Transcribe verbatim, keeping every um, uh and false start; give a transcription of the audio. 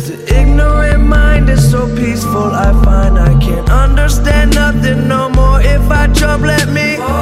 the ignorant mind is so peaceful, I find I can't understand nothing no more. If I jump, let me